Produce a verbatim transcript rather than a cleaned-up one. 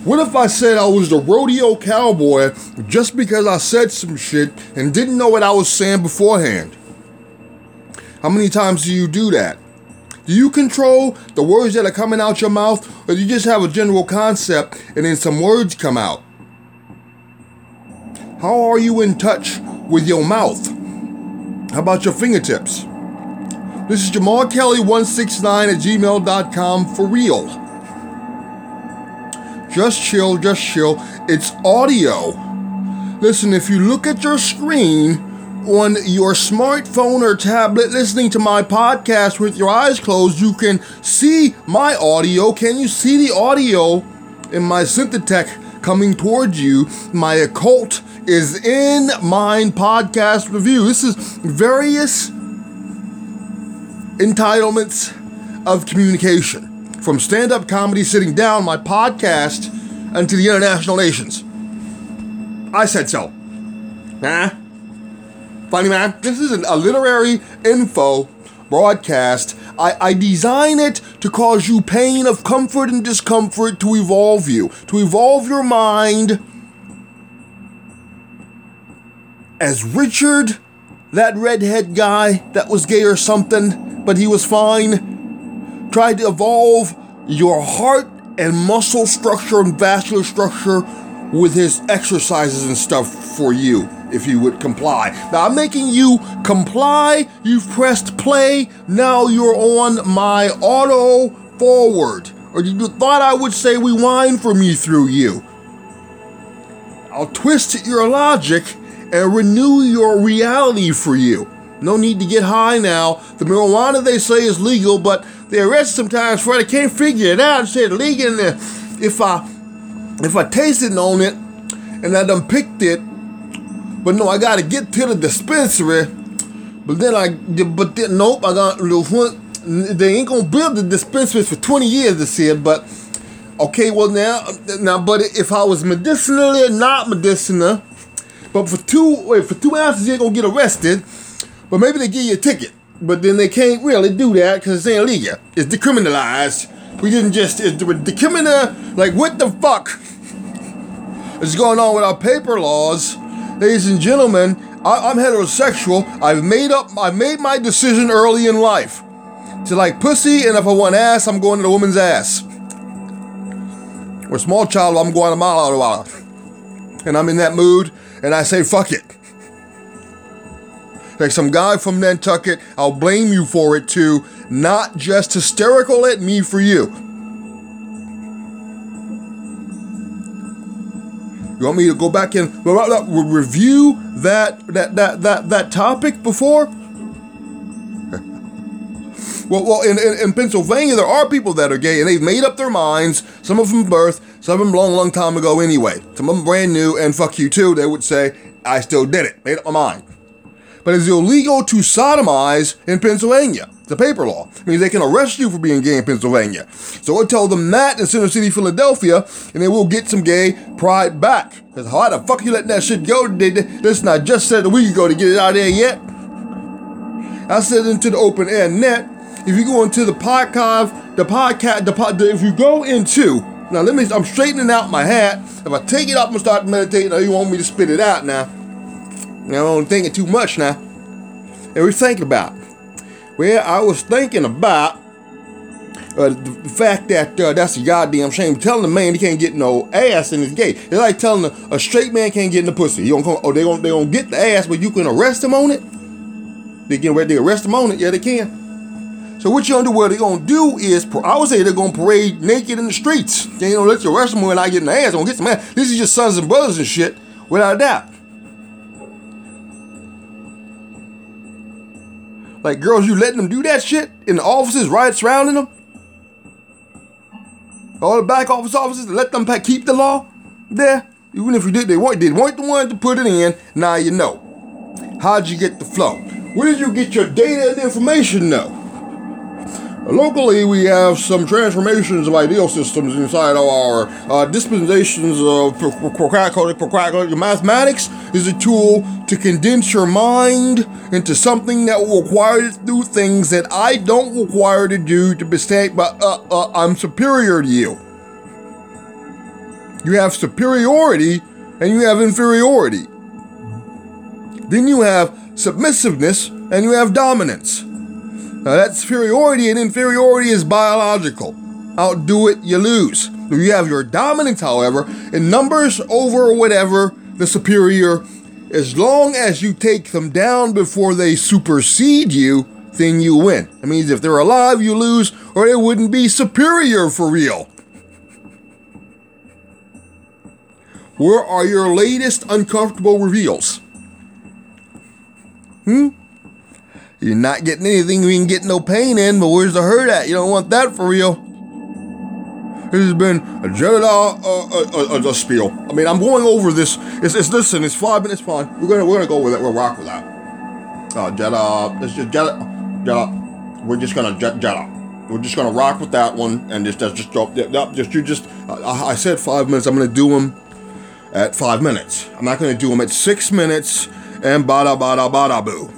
What if I said I was the rodeo cowboy just because I said some shit and didn't know what I was saying beforehand? How many times do you do that? Do you control the words that are coming out your mouth, or do you just have a general concept and then some words come out? How are you in touch with your mouth? How about your fingertips? This is Jamal Kelly one six nine at gmail dot com for real. Just chill, just chill. It's audio. Listen, if you look at your screen on your smartphone or tablet listening to my podcast with your eyes closed, you can see my audio. Can you see the audio in my Synthetech coming towards you? My Occult is in Mind podcast review. This is various entitlements of communication. From stand-up comedy, sitting down, my podcast, and to the international nations. I said so. Huh? Funny man? This is an, a literary info broadcast. I, I design it to cause you pain of comfort and discomfort, to evolve you. To evolve your mind. As Richard, that redhead guy that was gay or something, but he was fine, tried to evolve your heart and muscle structure and vascular structure with his exercises and stuff for you, if you would comply. Now, I'm making you comply. You've pressed play. Now you're on my auto forward. Or you thought I would say rewind for me through you. I'll twist your logic and renew your reality for you. No need to get high now. The marijuana, they say, is legal, but they arrest sometimes for it. I can't figure it out. It said legal. And if I if I tasted on it and I done picked it, but no, I got to get to the dispensary. But then I, but then, nope, I got, they ain't going to build the dispensaries for twenty years, they said. But, okay, well now, now, but if I was medicinally or not medicinal, but for two, wait, for two ounces, you ain't going to get arrested. But maybe they give you a ticket, but then they can't really do that because it's illegal. It's decriminalized. We didn't just, it's decriminal, like what the fuck is going on with our paper laws? Ladies and gentlemen, I, I'm heterosexual. I've made up, I made my decision early in life to like pussy, and if I want ass, I'm going to the woman's ass. Or small child, I'm going a mile out of while. And I'm in that mood, and I say, fuck it. Like some guy from Nantucket, I'll blame you for it too, not just hysterical at me for you. You want me to go back and review that that that that that topic before? well, well, in, in in Pennsylvania, there are people that are gay, and they've made up their minds. Some of them birth, some of them long, long time ago anyway. Some of them brand new, and fuck you too. They would say, I still did it, made up my mind. But it's illegal to sodomize in Pennsylvania. It's a paper law. It means they can arrest you for being gay in Pennsylvania. So we'll tell them that in Center City, Philadelphia, and then we'll get some gay pride back. Because how the fuck you letting that shit go? Listen, I just said a week ago to get it out of there yet. I said into the open air net. If you go into the podcast, the podcast, the, pod, the if you go into, now let me, I'm straightening out my hat. If I take it up and start meditating, now you want me to spit it out now. Now, I'm thinking too much now. And we're thinking about. Well, I was thinking about uh, the fact that uh, that's a goddamn shame. Telling a man he can't get no ass and he's gay. It's like telling a, a straight man can't get in the pussy. You don't come, oh, they gonna they gonna get the ass, but you can arrest him on it. They get ready to arrest him on it. Yeah, they can. So what you gonna do? What they gonna do is, I would say they're gonna parade naked in the streets. They don't let you arrest them when I get in the ass. Don't get some ass. This is your sons and brothers and shit, without a doubt. Like girls, you letting them do that shit in the offices right surrounding them? All the back office officers, let them keep the law there? Even if you did, they weren't, they weren't the ones to put it in. Now you know. How'd you get the flow? Where did you get your data and information though? Locally, we have some transformations of ideal systems inside of our uh, dispensations of procrastinating. Mathematics is a tool to condense your mind into something that will require you to do things that I don't require to do to mistake, but uh, uh, I'm superior to you. You have superiority and you have inferiority. Then you have submissiveness and you have dominance. Now that superiority and inferiority is biological. Outdo it, you lose. If you have your dominance, however, in numbers over whatever the superior, as long as you take them down before they supersede you, then you win. That means if they're alive, you lose, or they wouldn't be superior for real. Where are your latest uncomfortable reveals? Hmm? You're not getting anything you can get no pain in, but where's the hurt at? You don't want that for real. This has been a Jedi uh, uh, uh, spiel. I mean, I'm going over this. It's, it's listen. It's five minutes. Fine. We're gonna we're gonna go with it. We'll rock with that. Uh, Jedi. It's just Jedi. Jedi. We're just gonna Jedi. Jedi. We're just gonna rock with that one and just just just drop. Just you just. I, I said five minutes. I'm gonna do them at five minutes. I'm not gonna do them at six minutes and bada bada bada boo.